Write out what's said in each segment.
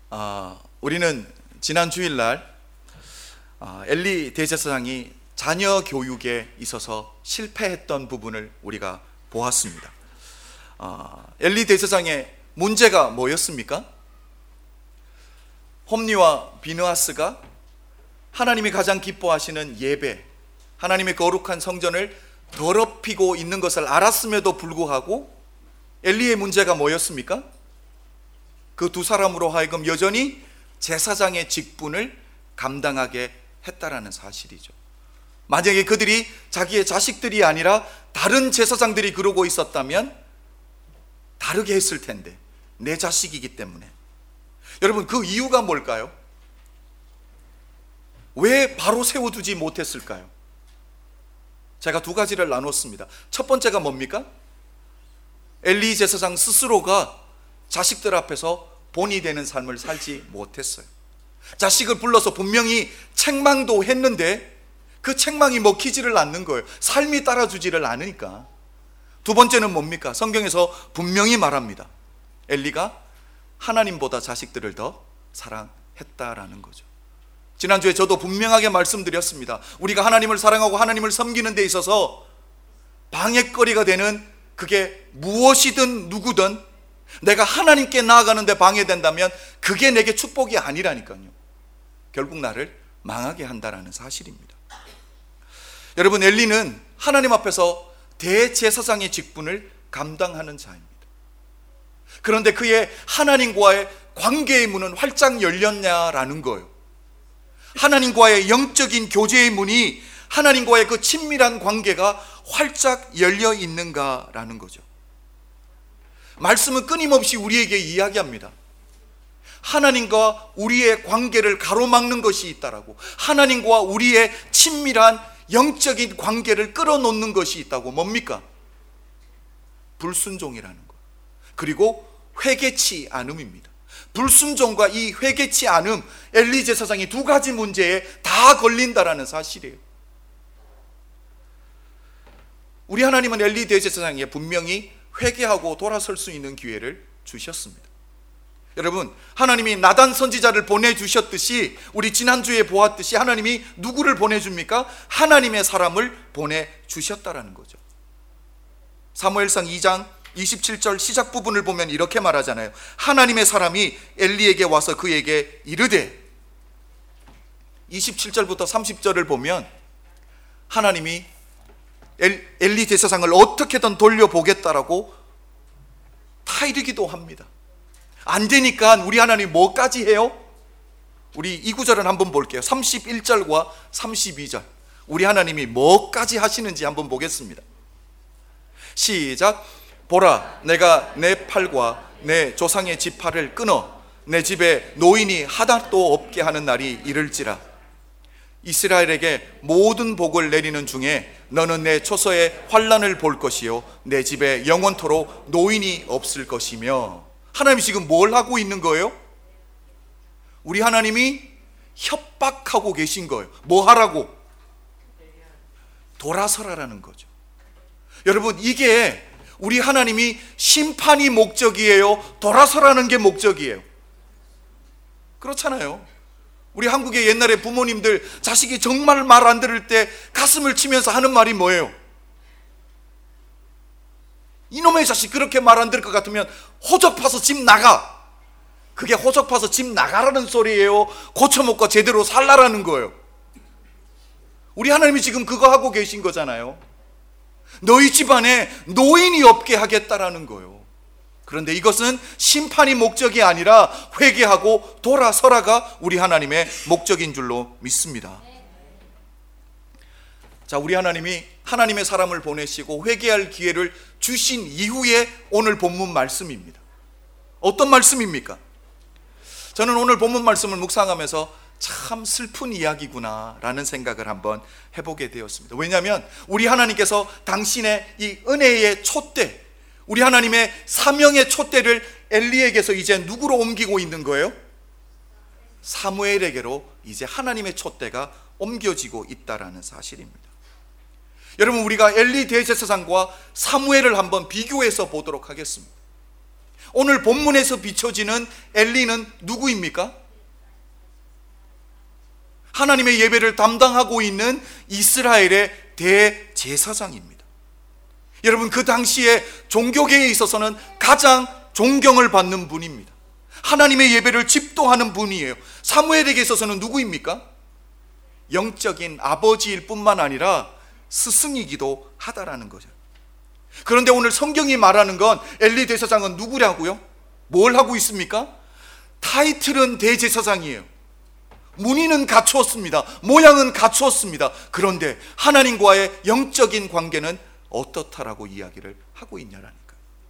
우리는 지난 주일날 엘리 대제사장이 자녀 교육에 있어서 실패했던 부분을 우리가 보았습니다. 엘리 대제사장의 문제가 뭐였습니까? 홈리와 비느하스가 하나님이 가장 기뻐하시는 예배, 하나님의 거룩한 성전을 더럽히고 있는 것을 알았음에도 불구하고 엘리의 문제가 뭐였습니까? 그 두 사람으로 하여금 여전히 제사장의 직분을 감당하게 했다라는 사실이죠. 만약에 그들이 자기의 자식들이 아니라 다른 제사장들이 그러고 있었다면 다르게 했을 텐데, 내 자식이기 때문에. 여러분, 그 이유가 뭘까요? 왜 바로 세워두지 못했을까요? 제가 두 가지를 나눴습니다. 첫 번째가 뭡니까? 엘리 제사장 스스로가 자식들 앞에서 본이 되는 삶을 살지 못했어요. 자식을 불러서 분명히 책망도 했는데 그 책망이 먹히지를 않는 거예요. 삶이 따라주지를 않으니까. 두 번째는 뭡니까? 성경에서 분명히 말합니다. 엘리가 하나님보다 자식들을 더 사랑했다라는 거죠. 지난주에 저도 분명하게 말씀드렸습니다. 우리가 하나님을 사랑하고 하나님을 섬기는 데 있어서 방해거리가 되는 그게 무엇이든 누구든 내가 하나님께 나아가는데 방해된다면 그게 내게 축복이 아니라니까요. 결국 나를 망하게 한다라는 사실입니다. 여러분, 엘리는 하나님 앞에서 대제사장의 직분을 감당하는 자입니다. 그런데 그의 하나님과의 관계의 문은 활짝 열렸냐라는 거예요. 하나님과의 영적인 교제의 문이, 하나님과의 그 친밀한 관계가 활짝 열려 있는가라는 거죠. 말씀은 끊임없이 우리에게 이야기합니다. 하나님과 우리의 관계를 가로막는 것이 있다라고, 하나님과 우리의 친밀한 영적인 관계를 끌어놓는 것이 있다고. 뭡니까? 불순종이라는 것, 그리고 회개치 않음입니다. 불순종과 이 회개치 않음, 엘리 제사장이 두 가지 문제에 다 걸린다라는 사실이에요. 우리 하나님은 엘리 대제사장에게 분명히 회개하고 돌아설 수 있는 기회를 주셨습니다. 여러분, 하나님이 나단 선지자를 보내주셨듯이, 우리 지난주에 보았듯이 하나님이 누구를 보내줍니까? 하나님의 사람을 보내주셨다라는 거죠. 사무엘상 2장 27절 시작 부분을 보면 이렇게 말하잖아요. 하나님의 사람이 엘리에게 와서 그에게 이르되, 27절부터 30절을 보면 하나님이 엘리 대제사장을 어떻게든 돌려보겠다라고 타이르기도 합니다. 안 되니까 우리 하나님 뭐까지 해요? 우리 이 구절은 한번 볼게요. 31절과 32절, 우리 하나님이 뭐까지 하시는지 한번 보겠습니다. 시작. 보라, 내가 내 팔과 내 조상의 지팔을 끊어 내 집에 노인이 하나도 없게 하는 날이 이를지라. 이스라엘에게 모든 복을 내리는 중에 너는 내 초서의 환난을 볼 것이요 내 집에 영원토록 노인이 없을 것이며. 하나님이 지금 뭘 하고 있는 거예요? 우리 하나님이 협박하고 계신 거예요. 뭐 하라고? 돌아서라라는 거죠. 여러분, 이게 우리 하나님이 심판이 목적이에요? 돌아서라는 게 목적이에요? 그렇잖아요. 우리 한국의 옛날에 부모님들 자식이 정말 말 안 들을 때 가슴을 치면서 하는 말이 뭐예요? 이놈의 자식 그렇게 말 안 들을 것 같으면 호적파서 집 나가. 그게 호적파서 집 나가라는 소리예요? 고쳐먹고 제대로 살라라는 거예요? 우리 하나님이 지금 그거 하고 계신 거잖아요. 너희 집안에 노인이 없게 하겠다라는 거예요. 그런데 이것은 심판이 목적이 아니라 회개하고 돌아서라가 우리 하나님의 목적인 줄로 믿습니다. 자, 우리 하나님이 하나님의 사람을 보내시고 회개할 기회를 주신 이후에 오늘 본문 말씀입니다. 어떤 말씀입니까? 저는 오늘 본문 말씀을 묵상하면서 참 슬픈 이야기구나 라는 생각을 한번 해보게 되었습니다. 왜냐하면 우리 하나님께서 당신의 이 은혜의 촛대, 우리 하나님의 사명의 촛대를 엘리에게서 이제 누구로 옮기고 있는 거예요? 사무엘에게로 이제 하나님의 촛대가 옮겨지고 있다라는 사실입니다. 여러분, 우리가 엘리 대제사장과 사무엘을 한번 비교해서 보도록 하겠습니다. 오늘 본문에서 비춰지는 엘리는 누구입니까? 하나님의 예배를 담당하고 있는 이스라엘의 대제사장입니다. 여러분, 그 당시에 종교계에 있어서는 가장 존경을 받는 분입니다. 하나님의 예배를 집도하는 분이에요. 사무엘에게 있어서는 누구입니까? 영적인 아버지일 뿐만 아니라 스승이기도 하다라는 거죠. 그런데 오늘 성경이 말하는 건 엘리 대제사장은 누구라고요? 뭘 하고 있습니까? 타이틀은 대제사장이에요. 무늬는 갖추었습니다. 모양은 갖추었습니다. 그런데 하나님과의 영적인 관계는 어떻다라고 이야기를 하고 있냐라니까요.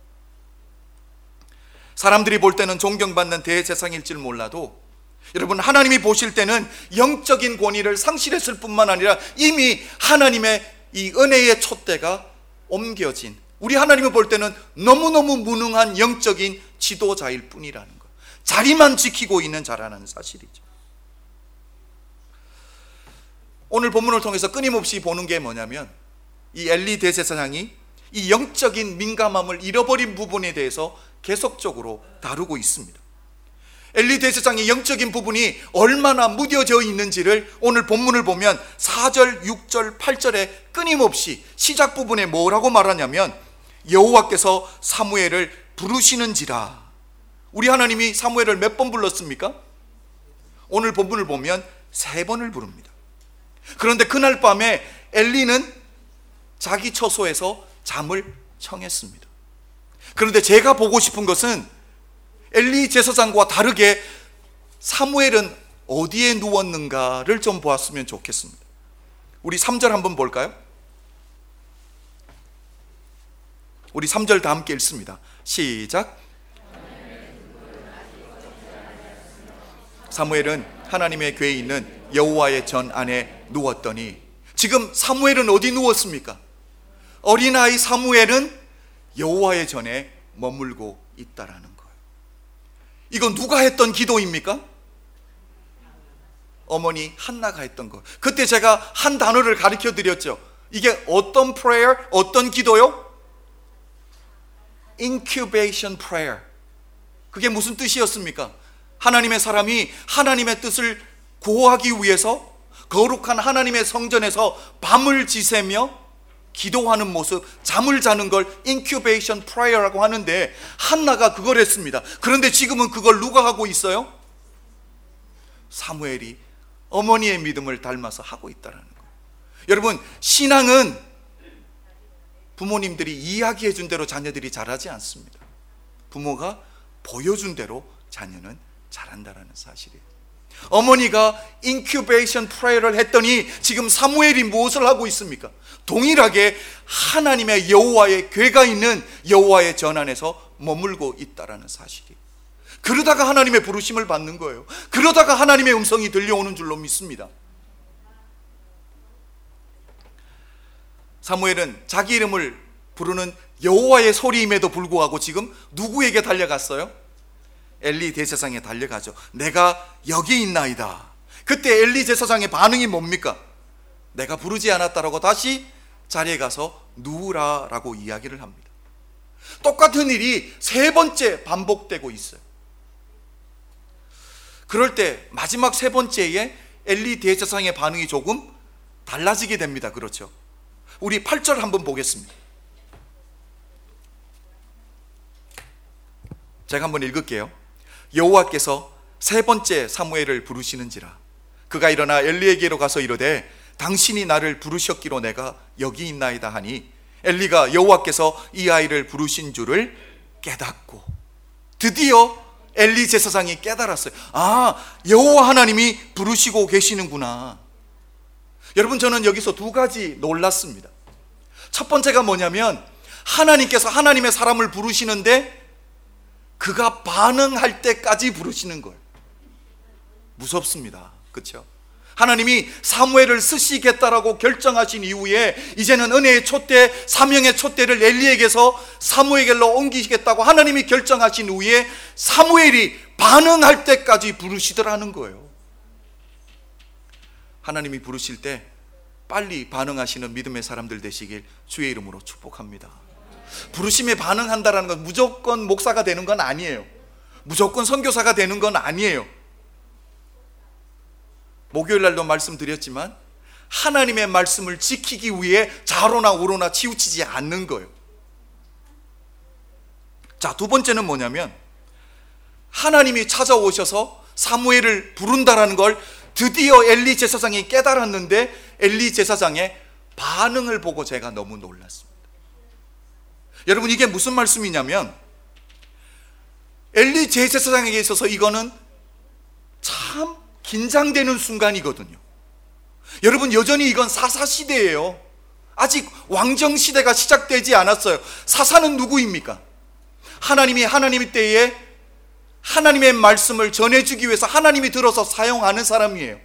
사람들이 볼 때는 존경받는 대제사장일 줄 몰라도 여러분, 하나님이 보실 때는 영적인 권위를 상실했을 뿐만 아니라 이미 하나님의 이 은혜의 촛대가 옮겨진, 우리 하나님이 볼 때는 너무너무 무능한 영적인 지도자일 뿐이라는 것, 자리만 지키고 있는 자라는 사실이죠. 오늘 본문을 통해서 끊임없이 보는 게 뭐냐면, 이 엘리 대제사장이 이 영적인 민감함을 잃어버린 부분에 대해서 계속적으로 다루고 있습니다. 엘리 대제사장의 영적인 부분이 얼마나 무뎌져 있는지를 오늘 본문을 보면 4절, 6절, 8절에 끊임없이 시작 부분에 뭐라고 말하냐면, 여호와께서 사무엘을 부르시는지라. 우리 하나님이 사무엘을 몇 번 불렀습니까? 오늘 본문을 보면 3번을 부릅니다. 그런데 그날 밤에 엘리는 자기 처소에서 잠을 청했습니다. 그런데 제가 보고 싶은 것은 엘리 제사장과 다르게 사무엘은 어디에 누웠는가를 좀 보았으면 좋겠습니다. 우리 3절 한번 볼까요? 우리 3절 다 함께 읽습니다. 시작. 사무엘은 하나님의 궤에 있는 여호와의 전 안에 누웠더니, 지금 사무엘은 어디 누웠습니까? 어린아이 사무엘은 여호와의 전에 머물고 있다라는 거예요. 이건 누가 했던 기도입니까? 어머니 한나가 했던 거. 그때 제가 한 단어를 가르쳐 드렸죠. 이게 어떤 prayer, 어떤 기도요? incubation prayer. 그게 무슨 뜻이었습니까? 하나님의 사람이 하나님의 뜻을 구하기 위해서 거룩한 하나님의 성전에서 밤을 지새며 기도하는 모습, 잠을 자는 걸 incubation prayer라고 하는데, 한나가 그걸 했습니다. 그런데 지금은 그걸 누가 하고 있어요? 사무엘이 어머니의 믿음을 닮아서 하고 있다는 거예요. 여러분, 신앙은 부모님들이 이야기해 준 대로 자녀들이 잘하지 않습니다. 부모가 보여준 대로 자녀는 잘한다는 사실이에요. 어머니가 인큐베이션 프레이를 했더니 지금 사무엘이 무엇을 하고 있습니까? 동일하게 하나님의 여호와의 궤가 있는 여호와의 전 안에서 머물고 있다는 사실이에요. 그러다가 하나님의 부르심을 받는 거예요. 그러다가 하나님의 음성이 들려오는 줄로 믿습니다. 사무엘은 자기 이름을 부르는 여호와의 소리임에도 불구하고 지금 누구에게 달려갔어요? 엘리 대제사장에 달려가죠. 내가 여기 있나이다. 그때 엘리 제사장의 반응이 뭡니까? 내가 부르지 않았다라고 다시 자리에 가서 누우라라고 이야기를 합니다. 똑같은 일이 3번째 반복되고 있어요. 그럴 때 마지막 3번째에 엘리 대제사장의 반응이 조금 달라지게 됩니다. 그렇죠? 우리 8절 한번 보겠습니다. 제가 한번 읽을게요. 여호와께서 3번째 사무엘을 부르시는지라. 그가 일어나 엘리에게로 가서 이르되 당신이 나를 부르셨기로 내가 여기 있나이다 하니, 엘리가 여호와께서 이 아이를 부르신 줄을 깨닫고, 드디어 엘리 제사장이 깨달았어요. 아, 여호와 하나님이 부르시고 계시는구나. 여러분, 저는 여기서 2가지 놀랐습니다. 첫 번째가 뭐냐면, 하나님께서 하나님의 사람을 부르시는데 그가 반응할 때까지 부르시는 거예요. 무섭습니다. 그렇죠? 하나님이 사무엘을 쓰시겠다라고 결정하신 이후에 이제는 은혜의 촛대, 사명의 촛대를 엘리에게서 사무엘로 옮기시겠다고 하나님이 결정하신 후에 사무엘이 반응할 때까지 부르시더라는 거예요. 하나님이 부르실 때 빨리 반응하시는 믿음의 사람들 되시길 주의 이름으로 축복합니다. 부르심에 반응한다라는 건 무조건 목사가 되는 건 아니에요. 무조건 선교사가 되는 건 아니에요. 목요일 날도 말씀드렸지만 하나님의 말씀을 지키기 위해 좌로나 우로나 치우치지 않는 거예요. 자, 두 번째는 뭐냐면 하나님이 찾아오셔서 사무엘을 부른다라는 걸 드디어 엘리 제사장이 깨달았는데 엘리 제사장의 반응을 보고 제가 너무 놀랐습니다. 여러분, 이게 무슨 말씀이냐면 엘리 제사장에게 있어서 이거는 참 긴장되는 순간이거든요. 여러분, 여전히 이건 사사시대예요. 아직 왕정시대가 시작되지 않았어요. 사사는 누구입니까? 하나님의 때에 하나님의 말씀을 전해주기 위해서 하나님이 들어서 사용하는 사람이에요.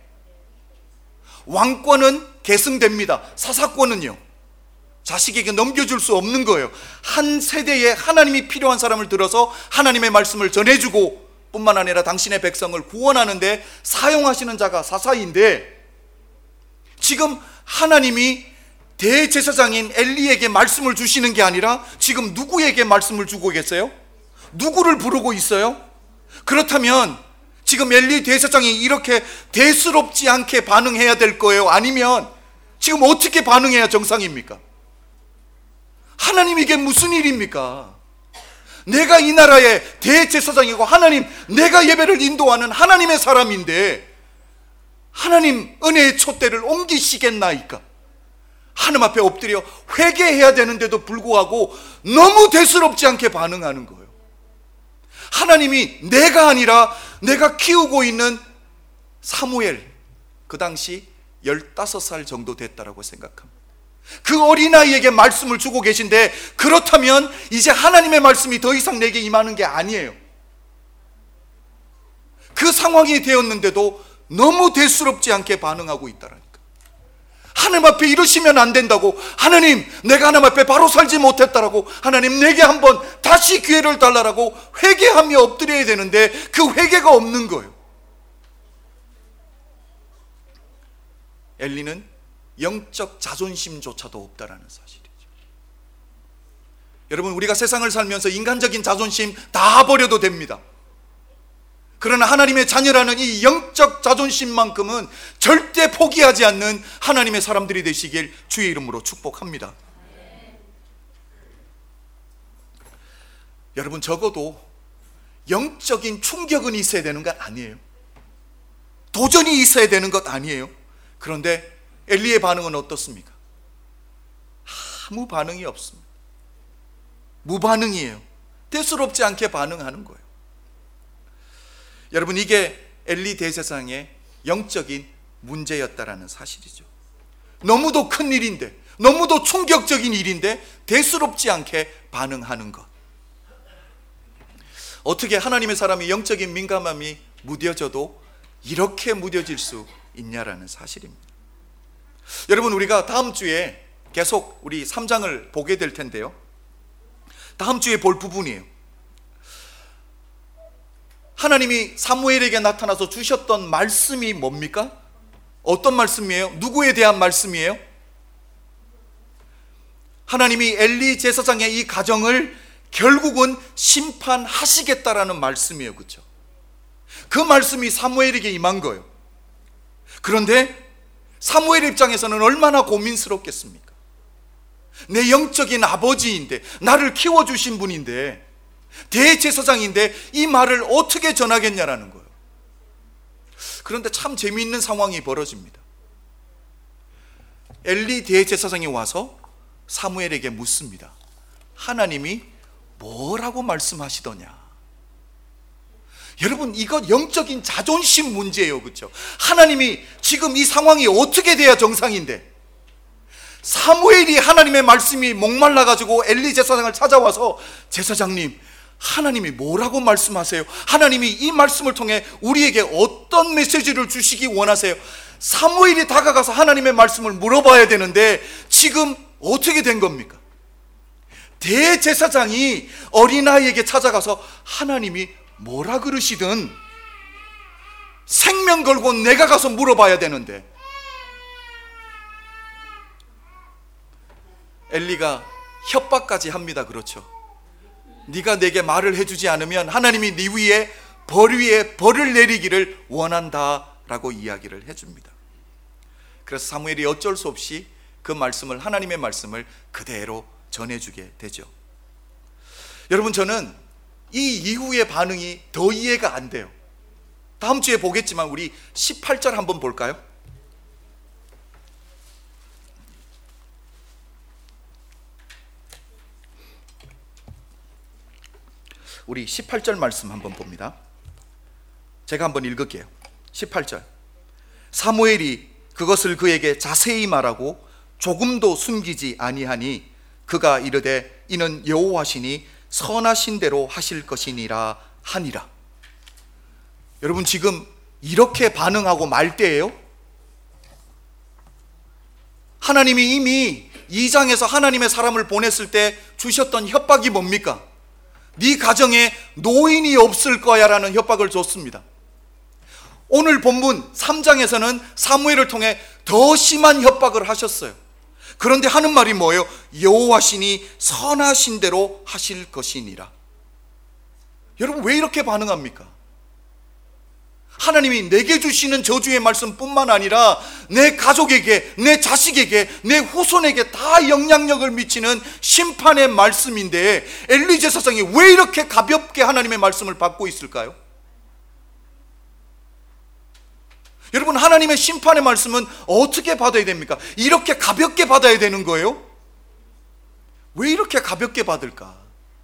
왕권은 계승됩니다. 사사권은요, 자식에게 넘겨줄 수 없는 거예요. 한 세대에 하나님이 필요한 사람을 들어서 하나님의 말씀을 전해주고 뿐만 아니라 당신의 백성을 구원하는데 사용하시는 자가 사사인데, 지금 하나님이 대제사장인 엘리에게 말씀을 주시는 게 아니라 지금 누구에게 말씀을 주고 계세요? 누구를 부르고 있어요? 그렇다면 지금 엘리 대제사장이 이렇게 대수롭지 않게 반응해야 될 거예요? 아니면 지금 어떻게 반응해야 정상입니까? 하나님, 이게 무슨 일입니까? 내가 이 나라의 대제사장이고 하나님, 내가 예배를 인도하는 하나님의 사람인데 하나님 은혜의 촛대를 옮기시겠나이까? 하나님 앞에 엎드려 회개해야 되는데도 불구하고 너무 대수롭지 않게 반응하는 거예요. 하나님이 내가 아니라 내가 키우고 있는 사무엘, 그 당시 15살 정도 됐다라고 생각합니다. 그 어린아이에게 말씀을 주고 계신데, 그렇다면 이제 하나님의 말씀이 더 이상 내게 임하는 게 아니에요. 그 상황이 되었는데도 너무 대수롭지 않게 반응하고 있다라니까. 하나님 앞에 이러시면 안 된다고, 하나님 내가 하나님 앞에 바로 살지 못했다라고, 하나님 내게 한번 다시 기회를 달라라고 회개하며 엎드려야 되는데 그 회개가 없는 거예요. 엘리는 영적 자존심조차도 없다라는 사실이죠. 여러분, 우리가 세상을 살면서 인간적인 자존심 다 버려도 됩니다. 그러나 하나님의 자녀라는 이 영적 자존심만큼은 절대 포기하지 않는 하나님의 사람들이 되시길 주의 이름으로 축복합니다. 여러분, 적어도 영적인 충격은 있어야 되는 것 아니에요. 도전이 있어야 되는 것 아니에요. 그런데 엘리의 반응은 어떻습니까? 아무 반응이 없습니다. 무반응이에요. 대수롭지 않게 반응하는 거예요. 여러분, 이게 엘리 대제사장의 영적인 문제였다라는 사실이죠. 너무도 큰 일인데, 너무도 충격적인 일인데 대수롭지 않게 반응하는 것. 어떻게 하나님의 사람이 영적인 민감함이 무뎌져도 이렇게 무뎌질 수 있냐라는 사실입니다. 여러분, 우리가 다음 주에 계속 우리 3장을 보게 될 텐데요, 다음 주에 볼 부분이에요. 하나님이 사무엘에게 나타나서 주셨던 말씀이 뭡니까? 어떤 말씀이에요? 누구에 대한 말씀이에요? 하나님이 엘리 제사장의 이 가정을 결국은 심판하시겠다라는 말씀이에요. 그렇죠? 그 말씀이 사무엘에게 임한 거예요. 그런데 사무엘 입장에서는 얼마나 고민스럽겠습니까? 내 영적인 아버지인데, 나를 키워주신 분인데, 대제사장인데 이 말을 어떻게 전하겠냐라는 거예요. 그런데 참 재미있는 상황이 벌어집니다. 엘리 대제사장이 와서 사무엘에게 묻습니다. 하나님이 뭐라고 말씀하시더냐? 여러분, 이거 영적인 자존심 문제예요. 그렇죠? 하나님이 지금 이 상황이 어떻게 돼야 정상인데, 사무엘이 하나님의 말씀이 목말라가지고 엘리 제사장을 찾아와서, 제사장님, 하나님이 뭐라고 말씀하세요? 하나님이 이 말씀을 통해 우리에게 어떤 메시지를 주시기 원하세요? 사무엘이 다가가서 하나님의 말씀을 물어봐야 되는데 지금 어떻게 된 겁니까? 대제사장이 어린아이에게 찾아가서 하나님이 뭐라 그러시든 생명 걸고 내가 가서 물어봐야 되는데, 엘리가 협박까지 합니다. 그렇죠? 네가 내게 말을 해주지 않으면 하나님이 네 위에 벌을 내리기를 원한다라고 이야기를 해줍니다. 그래서 사무엘이 어쩔 수 없이 그 말씀을, 하나님의 말씀을 그대로 전해주게 되죠. 여러분, 저는 이 이후의 반응이 더 이해가 안 돼요. 다음 주에 보겠지만 우리 18절 한번 볼까요? 우리 18절 말씀 한번 봅니다. 제가 한번 읽을게요. 18절. 사무엘이 그것을 그에게 자세히 말하고 조금도 숨기지 아니하니 그가 이르되 이는 여호와시니 선하신 대로 하실 것이니라 하니라. 여러분, 지금 이렇게 반응하고 말 때예요? 하나님이 이미 2장에서 하나님의 사람을 보냈을 때 주셨던 협박이 뭡니까? 네 가정에 노인이 없을 거야 라는 협박을 줬습니다. 오늘 본문 3장에서는 사무엘을 통해 더 심한 협박을 하셨어요. 그런데 하는 말이 뭐예요? 여호와시니 선하신 대로 하실 것이니라. 여러분, 왜 이렇게 반응합니까? 하나님이 내게 주시는 저주의 말씀뿐만 아니라 내 가족에게, 내 자식에게, 내 후손에게 다 영향력을 미치는 심판의 말씀인데 엘리 제사장이 왜 이렇게 가볍게 하나님의 말씀을 받고 있을까요? 여러분, 하나님의 심판의 말씀은 어떻게 받아야 됩니까? 이렇게 가볍게 받아야 되는 거예요? 왜 이렇게 가볍게 받을까?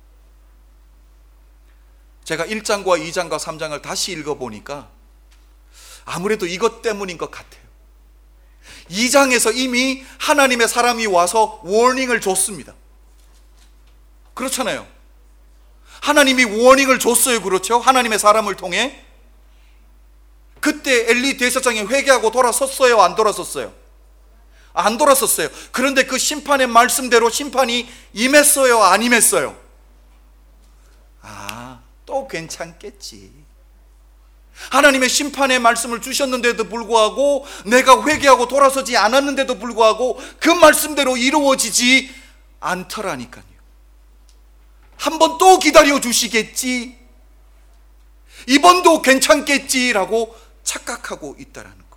제가 1장과 2장과 3장을 다시 읽어보니까 아무래도 이것 때문인 것 같아요. 2장에서 이미 하나님의 사람이 와서 워닝을 줬습니다. 그렇잖아요. 하나님이 워닝을 줬어요. 그렇죠? 하나님의 사람을 통해. 그때 엘리 대제사장이 회개하고 돌아섰어요? 안 돌아섰어요? 안 돌아섰어요. 그런데 그 심판의 말씀대로 심판이 임했어요? 안 임했어요? 또 괜찮겠지. 하나님의 심판의 말씀을 주셨는데도 불구하고 내가 회개하고 돌아서지 않았는데도 불구하고 그 말씀대로 이루어지지 않더라니까요. 한 번 또 기다려 주시겠지, 이번도 괜찮겠지라고 착각하고 있다라는 거.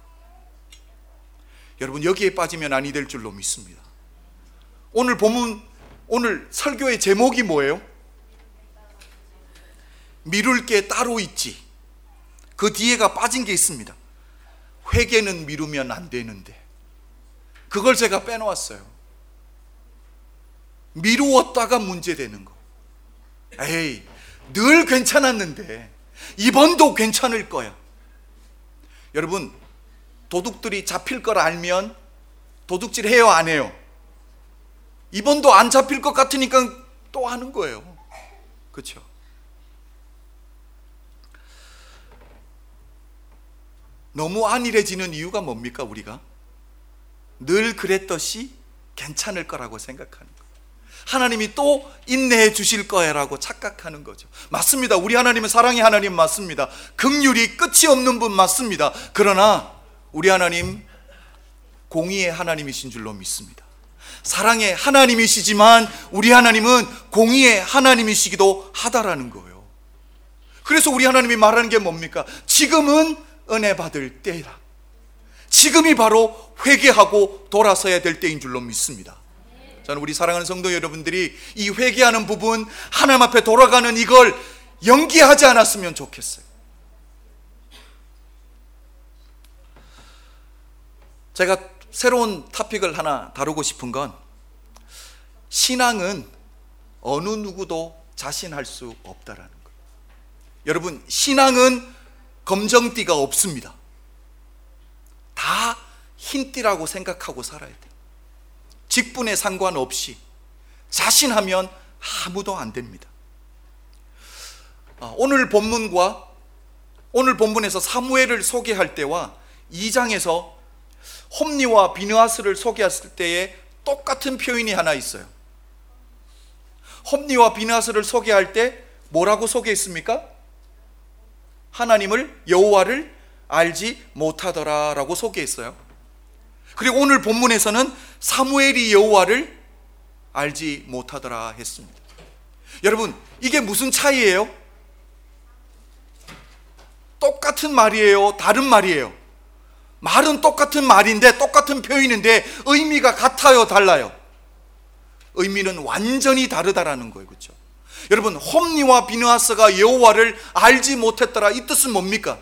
여러분, 여기에 빠지면 아니 될 줄로 믿습니다. 오늘 본문, 오늘 설교의 제목이 뭐예요? 미룰 게 따로 있지. 그 뒤에가 빠진 게 있습니다. 회개는 미루면 안 되는데, 그걸 제가 빼놓았어요. 미루었다가 문제되는 거. 에이, 늘 괜찮았는데 이번도 괜찮을 거야. 여러분, 도둑들이 잡힐 걸 알면 도둑질 해요, 안 해요? 이번도 안 잡힐 것 같으니까 또 하는 거예요. 그렇죠? 너무 안일해지는 이유가 뭡니까? 우리가 늘 그랬듯이 괜찮을 거라고 생각하는 거예요. 하나님이 또 인내해 주실 거야라고 착각하는 거죠. 맞습니다. 우리 하나님은 사랑의 하나님 맞습니다. 긍휼이 끝이 없는 분 맞습니다. 그러나 우리 하나님 공의의 하나님이신 줄로 믿습니다. 사랑의 하나님이시지만 우리 하나님은 공의의 하나님이시기도 하다라는 거예요. 그래서 우리 하나님이 말하는 게 뭡니까? 지금은 은혜 받을 때이다. 지금이 바로 회개하고 돌아서야 될 때인 줄로 믿습니다. 저는 우리 사랑하는 성도 여러분들이 이 회개하는 부분, 하나님 앞에 돌아가는 이걸 연기하지 않았으면 좋겠어요. 제가 새로운 토픽을 하나 다루고 싶은 건, 신앙은 어느 누구도 자신할 수 없다라는 거예요. 여러분, 신앙은 검정띠가 없습니다. 다 흰띠라고 생각하고 살아야 돼요. 직분에 상관없이 자신하면 아무도 안 됩니다. 오늘 본문과 오늘 본문에서 사무엘을 소개할 때와 2장에서 홈니와 비느하스를 소개했을 때에 똑같은 표현이 하나 있어요. 홈니와 비느하스를 소개할 때 뭐라고 소개했습니까? 하나님을, 여호와를 알지 못하더라라고 소개했어요. 그리고 오늘 본문에서는 사무엘이 여호와를 알지 못하더라 했습니다. 여러분, 이게 무슨 차이예요? 똑같은 말이에요? 다른 말이에요? 말은 똑같은 말인데, 똑같은 표현인데 의미가 같아요? 달라요? 의미는 완전히 다르다라는 거예요. 그렇죠? 여러분, 홈니와 비느하스가 여호와를 알지 못했더라, 이 뜻은 뭡니까?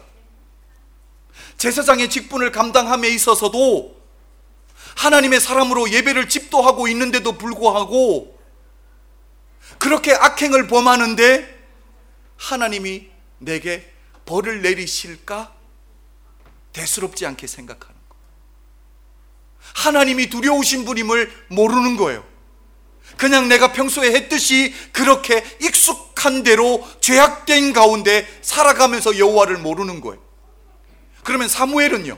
제사장의 직분을 감당함에 있어서도 하나님의 사람으로 예배를 집도하고 있는데도 불구하고 그렇게 악행을 범하는데 하나님이 내게 벌을 내리실까? 대수롭지 않게 생각하는 거예요. 하나님이 두려우신 분임을 모르는 거예요. 그냥 내가 평소에 했듯이 그렇게 익숙한 대로 죄악된 가운데 살아가면서 여호와를 모르는 거예요. 그러면 사무엘은요?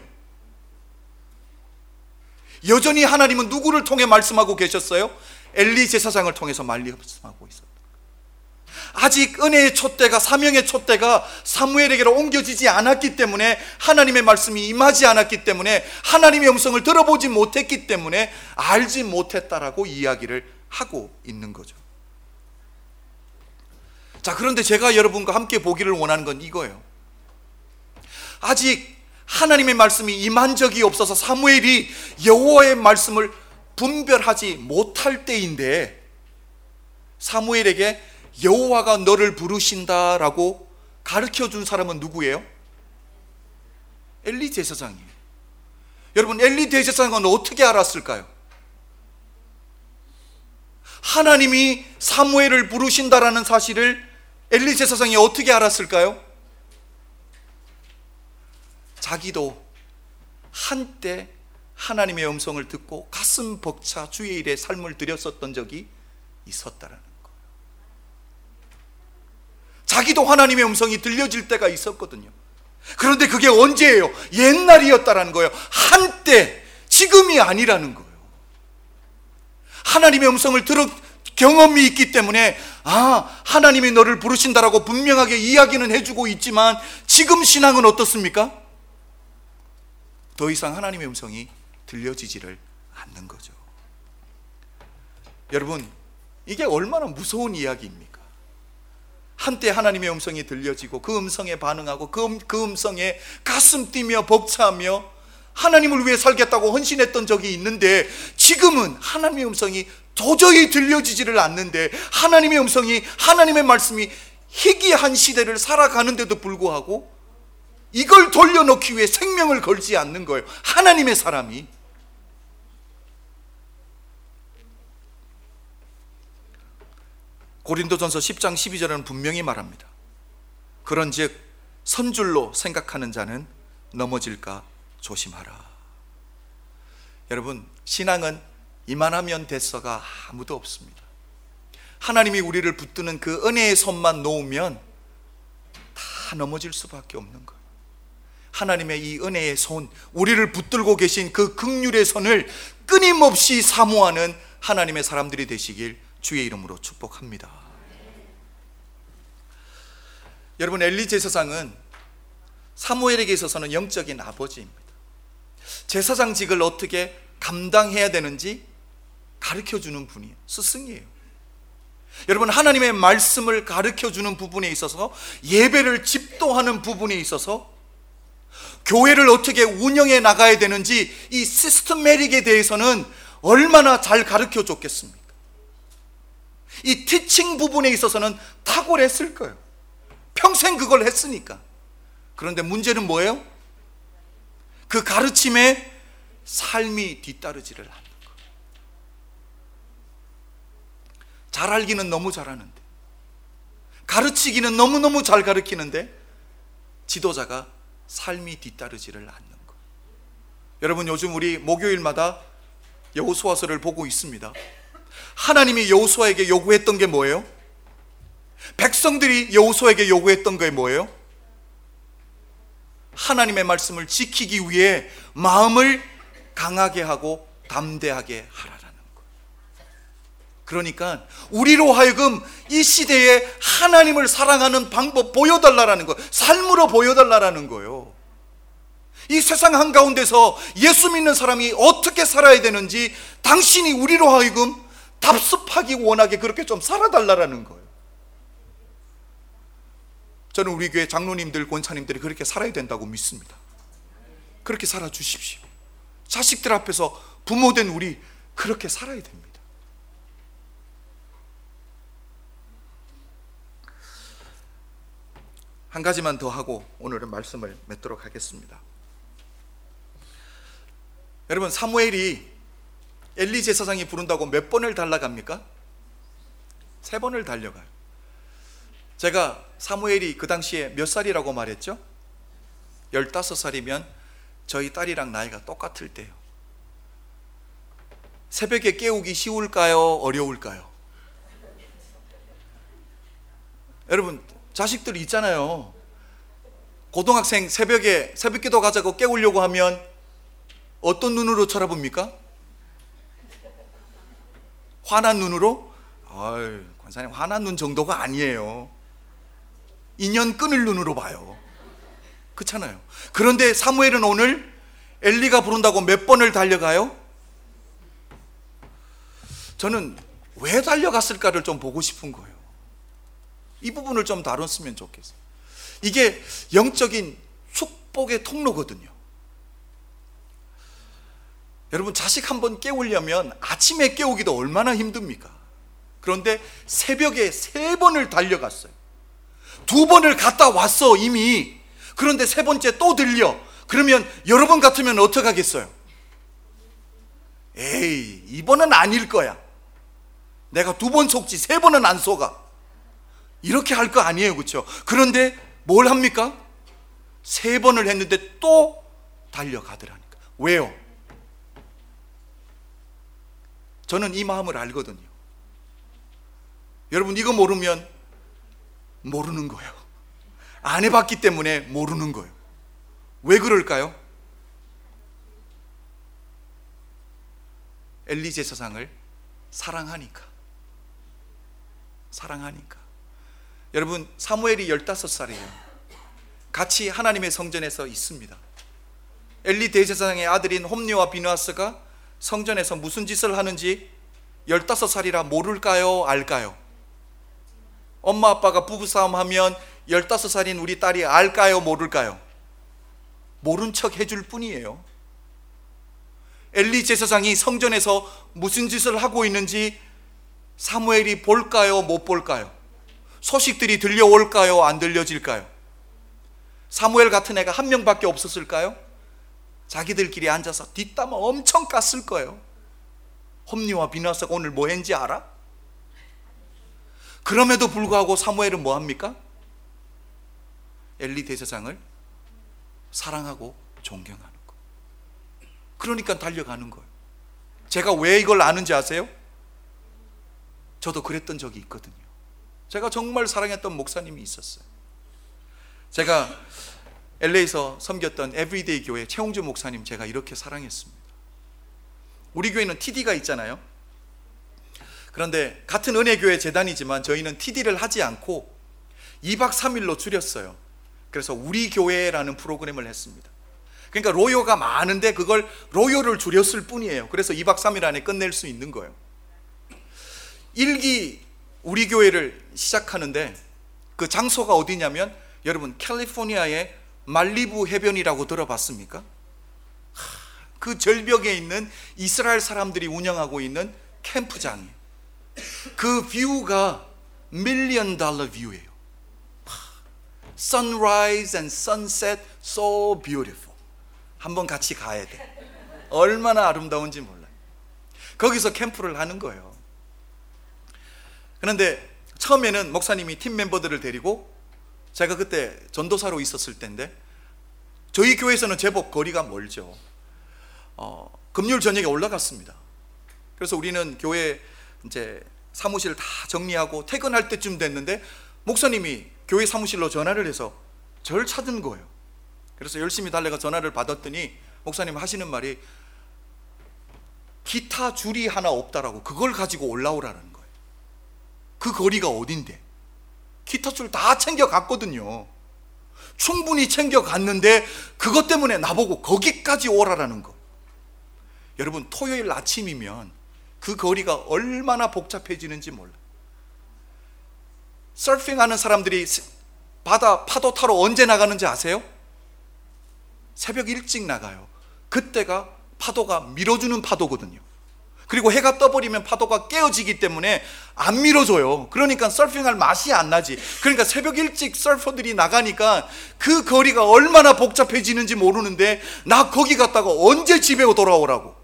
여전히 하나님은 누구를 통해 말씀하고 계셨어요? 엘리 제사장을 통해서 말씀하고 있었다. 아직 은혜의 촛대가, 사명의 촛대가 사무엘에게로 옮겨지지 않았기 때문에, 하나님의 말씀이 임하지 않았기 때문에, 하나님의 음성을 들어보지 못했기 때문에 알지 못했다라고 이야기를 하고 있는 거죠. 자, 그런데 제가 여러분과 함께 보기를 원하는 건 이거예요. 아직 하나님의 말씀이 임한 적이 없어서 사무엘이 여호와의 말씀을 분별하지 못할 때인데, 사무엘에게 여호와가 너를 부르신다라고 가르쳐준 사람은 누구예요? 엘리 제사장이에요. 여러분, 엘리 제사장은 어떻게 알았을까요? 하나님이 사무엘을 부르신다라는 사실을 엘리 제사장이 어떻게 알았을까요? 자기도 한때 하나님의 음성을 듣고 가슴 벅차 주의 일에 삶을 들였었던 적이 있었다라는 거예요. 자기도 하나님의 음성이 들려질 때가 있었거든요. 그런데 그게 언제예요? 옛날이었다라는 거예요. 한때, 지금이 아니라는 거예요. 하나님의 음성을 들은 경험이 있기 때문에, 하나님이 너를 부르신다라고 분명하게 이야기는 해주고 있지만, 지금 신앙은 어떻습니까? 더 이상 하나님의 음성이 들려지지를 않는 거죠. 여러분, 이게 얼마나 무서운 이야기입니까? 한때 하나님의 음성이 들려지고 그 음성에 반응하고 그 음성에 가슴 뛰며 벅차며 하나님을 위해 살겠다고 헌신했던 적이 있는데, 지금은 하나님의 음성이 도저히 들려지지를 않는데, 하나님의 음성이, 하나님의 말씀이 희귀한 시대를 살아가는데도 불구하고 이걸 돌려놓기 위해 생명을 걸지 않는 거예요. 하나님의 사람이. 고린도전서 10장 12절에는 분명히 말합니다. 그런즉 선줄로 생각하는 자는 넘어질까 조심하라. 여러분, 신앙은 이만하면 됐어가 아무도 없습니다. 하나님이 우리를 붙드는 그 은혜의 손만 놓으면 다 넘어질 수밖에 없는 거예요. 하나님의 이 은혜의 손, 우리를 붙들고 계신 그 긍휼의 손을 끊임없이 사모하는 하나님의 사람들이 되시길 주의 이름으로 축복합니다. 여러분, 엘리 제사장은 사무엘에게 있어서는 영적인 아버지입니다. 제사장직을 어떻게 감당해야 되는지 가르쳐주는 분이에요. 스승이에요. 여러분, 하나님의 말씀을 가르쳐주는 부분에 있어서, 예배를 집도하는 부분에 있어서, 교회를 어떻게 운영해 나가야 되는지 이 시스템메릭에 대해서는 얼마나 잘 가르쳐 줬겠습니까? 이 티칭 부분에 있어서는 탁월했을 거예요. 평생 그걸 했으니까. 그런데 문제는 뭐예요? 그 가르침에 삶이 뒤따르지를 않는 거예요. 잘 알기는 너무 잘하는데, 가르치기는 너무너무 잘 가르치는데 지도자가 삶이 뒤따르지를 않는 거예요. 여러분, 요즘 우리 목요일마다 여호수아서를 보고 있습니다. 하나님이 여호수아에게 요구했던 게 뭐예요? 백성들이 여호수아에게 요구했던 게 뭐예요? 하나님의 말씀을 지키기 위해 마음을 강하게 하고 담대하게 하라라는 거예요. 그러니까 우리로 하여금 이 시대에 하나님을 사랑하는 방법 보여달라는 거예요. 삶으로 보여달라는 거예요. 이 세상 한가운데서 예수 믿는 사람이 어떻게 살아야 되는지 당신이 우리로 하여금 답습하기 원하게 그렇게 좀 살아달라는 거예요. 저는 우리 교회 장로님들, 권사님들이 그렇게 살아야 된다고 믿습니다. 그렇게 살아주십시오. 자식들 앞에서 부모된 우리 그렇게 살아야 됩니다. 한 가지만 더 하고 오늘은 말씀을 맺도록 하겠습니다. 여러분, 사무엘이 엘리 제사장이 부른다고 몇 번을 달려갑니까? 3번을 달려가요. 제가 사무엘이 그 당시에 몇 살이라고 말했죠? 15살이면 저희 딸이랑 나이가 똑같을 때요. 새벽에 깨우기 쉬울까요? 어려울까요? 여러분, 자식들 있잖아요. 고등학생 새벽에 새벽기도 가자고 깨우려고 하면 어떤 눈으로 쳐다봅니까? 화난 눈으로? 아유, 권사님 화난 눈 정도가 아니에요. 인연 끊을 눈으로 봐요. 그렇잖아요. 그런데 사무엘은 오늘 엘리가 부른다고 몇 번을 달려가요? 저는 왜 달려갔을까를 좀 보고 싶은 거예요. 이 부분을 좀 다뤘으면 좋겠어요. 이게 영적인 축복의 통로거든요. 여러분, 자식 한번 깨우려면 아침에 깨우기도 얼마나 힘듭니까? 그런데 새벽에 3번을 달려갔어요. 2번을 갔다 왔어 이미. 그런데 3번째 또 들려. 그러면 여러분 같으면 어떡하겠어요? 에이, 이번은 아닐 거야. 내가 2번 속지 3번은 안 속아. 이렇게 할 거 아니에요, 그렇죠? 그런데 뭘 합니까? 3번을 했는데 또 달려가더라니까. 왜요? 저는 이 마음을 알거든요. 여러분, 이거 모르면 모르는 거예요. 안 해봤기 때문에 모르는 거예요. 왜 그럴까요? 엘리 제사장을 사랑하니까. 여러분, 사무엘이 15살이에요. 같이 하나님의 성전에서 있습니다. 엘리 대제사장의 아들인 홈리와 비느하스가 성전에서 무슨 짓을 하는지 15살이라 모를까요? 알까요? 엄마 아빠가 부부싸움 하면 15살인 우리 딸이 알까요? 모를까요? 모른 척 해줄 뿐이에요. 엘리 제사장이 성전에서 무슨 짓을 하고 있는지 사무엘이 볼까요? 못 볼까요? 소식들이 들려올까요? 안 들려질까요? 사무엘 같은 애가 한 명밖에 없었을까요? 자기들끼리 앉아서 뒷담화 엄청 깠을 거예요. 홈리와 비느하스가 오늘 뭐 했는지 알아? 그럼에도 불구하고 사무엘은 뭐 합니까? 엘리 대제사장을 사랑하고 존경하는 거. 그러니까 달려가는 거예요. 제가 왜 이걸 아는지 아세요? 저도 그랬던 적이 있거든요. 제가 정말 사랑했던 목사님이 있었어요. 제가 LA에서 섬겼던 에브리데이 교회 최홍주 목사님 제가 이렇게 사랑했습니다. 우리 교회는 TD가 있잖아요. 그런데 같은 은혜교회 재단이지만 저희는 TD를 하지 않고 2박 3일로 줄였어요. 그래서 우리 교회라는 프로그램을 했습니다. 그러니까 로요가 많은데 그걸 로요를 줄였을 뿐이에요. 그래서 2박 3일 안에 끝낼 수 있는 거예요. 1기 우리 교회를 시작하는데 그 장소가 어디냐면 여러분, 캘리포니아의 말리부 해변이라고 들어봤습니까? 그 절벽에 있는 이스라엘 사람들이 운영하고 있는 캠프장이에요. 그 뷰가 $1 million 뷰예요. Sunrise and sunset so beautiful. 한번 같이 가야 돼. 얼마나 아름다운지 몰라요. 거기서 캠프를 하는 거예요. 그런데 처음에는 목사님이 팀 멤버들을 데리고, 제가 그때 전도사로 있었을 때인데 저희 교회에서는 제법 거리가 멀죠. 금요일 저녁에 올라갔습니다. 그래서 우리는 교회 이제 사무실 다 정리하고 퇴근할 때쯤 됐는데 목사님이 교회 사무실로 전화를 해서 저를 찾은 거예요. 그래서 열심히 달려가 전화를 받았더니 목사님 하시는 말이 기타 줄이 하나 없다라고, 그걸 가지고 올라오라는 거예요. 그 거리가 어딘데? 기타 줄 다 챙겨갔거든요. 충분히 챙겨갔는데 그것 때문에 나보고 거기까지 오라라는 거. 여러분, 토요일 아침이면 그 거리가 얼마나 복잡해지는지 몰라요. 서핑하는 사람들이 바다 파도 타러 언제 나가는지 아세요? 새벽 일찍 나가요. 그때가 파도가 밀어주는 파도거든요. 그리고 해가 떠버리면 파도가 깨어지기 때문에 안 밀어줘요. 그러니까 서핑할 맛이 안 나지. 그러니까 새벽 일찍 서퍼들이 나가니까 그 거리가 얼마나 복잡해지는지 모르는데, 나 거기 갔다가 언제 집에 돌아오라고.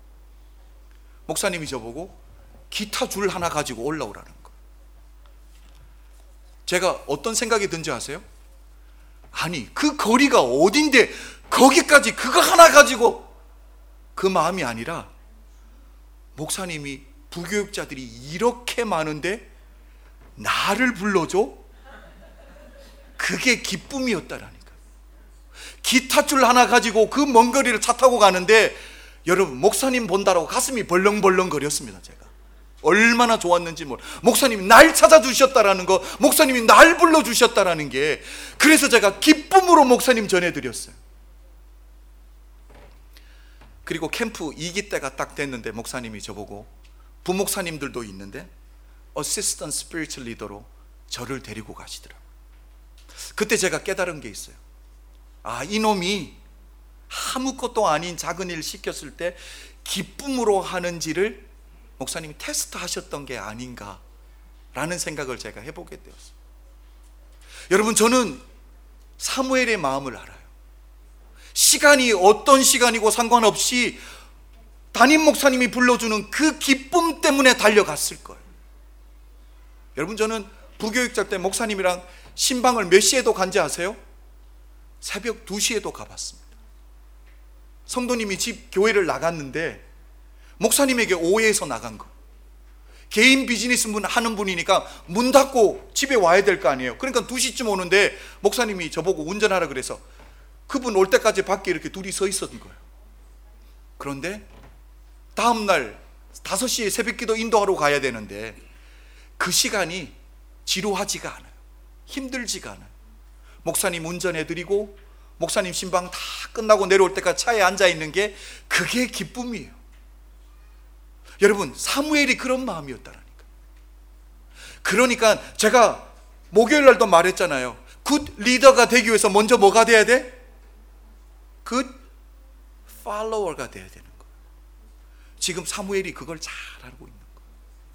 목사님이 저보고 기타 줄 하나 가지고 올라오라는 거예요. 제가 어떤 생각이 든지 아세요? 아니, 그 거리가 어딘데 거기까지 그거 하나 가지고. 그 마음이 아니라, 목사님이 부교육자들이 이렇게 많은데 나를 불러줘? 그게 기쁨이었다라니까. 기타줄 하나 가지고 그 먼 거리를 차 타고 가는데, 여러분, 목사님 본다라고 가슴이 벌렁벌렁 거렸습니다. 제가 얼마나 좋았는지 몰라. 목사님이 날 찾아주셨다라는 거, 목사님이 날 불러주셨다라는 게, 그래서 제가 기쁨으로 목사님 전해드렸어요. 그리고 캠프 2기 때가 딱 됐는데, 목사님이 저보고, 부목사님들도 있는데 어시스턴트 스피리추얼 리더로 저를 데리고 가시더라고요. 그때 제가 깨달은 게 있어요. 아, 이놈이 아무것도 아닌 작은 일 시켰을 때 기쁨으로 하는지를 목사님이 테스트 하셨던 게 아닌가라는 생각을 제가 해보게 되었어요. 여러분, 저는 사무엘의 마음을 알아요. 시간이 어떤 시간이고 상관없이 담임 목사님이 불러주는 그 기쁨 때문에 달려갔을 거예요. 여러분, 저는 부교육자 때 목사님이랑 신방을 몇 시에도 간지 아세요? 새벽 2시에도 가봤습니다. 성도님이 집 교회를 나갔는데 목사님에게 오해해서 나간 거. 개인 비즈니스 하는 분이니까 문 닫고 집에 와야 될 거 아니에요. 그러니까 2시쯤 오는데 목사님이 저보고 운전하라 그래서 그분 올 때까지 밖에 이렇게 둘이 서 있었던 거예요. 그런데 다음날 5시에 새벽기도 인도하러 가야 되는데 그 시간이 지루하지가 않아요. 힘들지가 않아요. 목사님 운전해드리고 목사님 신방 다 끝나고 내려올 때까지 차에 앉아있는 게, 그게 기쁨이에요. 여러분, 사무엘이 그런 마음이었다라니까. 그러니까 제가 목요일 날도 말했잖아요. 굿 리더가 되기 위해서 먼저 뭐가 돼야 돼? 굿 팔로워가 돼야 되는 거예요. 지금 사무엘이 그걸 잘 알고 있는 거예요.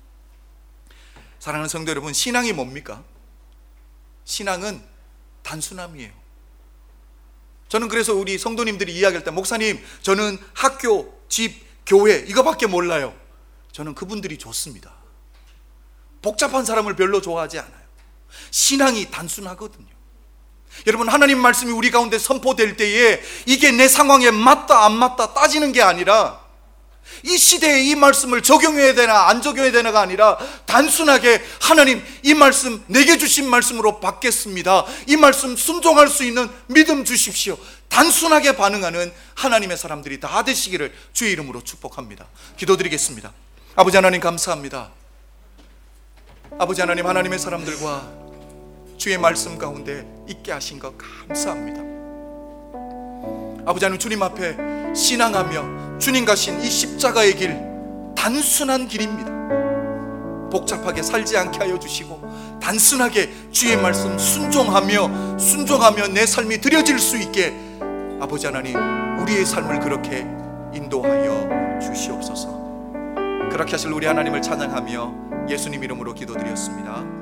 사랑하는 성도 여러분, 신앙이 뭡니까? 신앙은 단순함이에요. 저는 그래서 우리 성도님들이 이야기할 때, 목사님, 저는 학교, 집, 교회 이거밖에 몰라요. 저는 그분들이 좋습니다. 복잡한 사람을 별로 좋아하지 않아요. 신앙이 단순하거든요. 여러분, 하나님 말씀이 우리 가운데 선포될 때에 이게 내 상황에 맞다 안 맞다 따지는 게 아니라, 이 시대에 이 말씀을 적용해야 되나 안 적용해야 되나가 아니라, 단순하게 하나님, 이 말씀 내게 주신 말씀으로 받겠습니다, 이 말씀 순종할 수 있는 믿음 주십시오, 단순하게 반응하는 하나님의 사람들이 다 되시기를 주의 이름으로 축복합니다. 기도드리겠습니다. 아버지 하나님, 감사합니다. 아버지 하나님, 하나님의 사람들과 주의 말씀 가운데 있게 하신 것 감사합니다. 아버지 하나님, 주님 앞에 신앙하며 주님 가신 이 십자가의 길, 단순한 길입니다. 복잡하게 살지 않게 하여 주시고, 단순하게 주의 말씀 순종하며 내 삶이 드려질 수 있게 아버지 하나님, 우리의 삶을 그렇게 인도하여 주시옵소서. 그렇게 하실 우리 하나님을 찬양하며 예수님 이름으로 기도드렸습니다.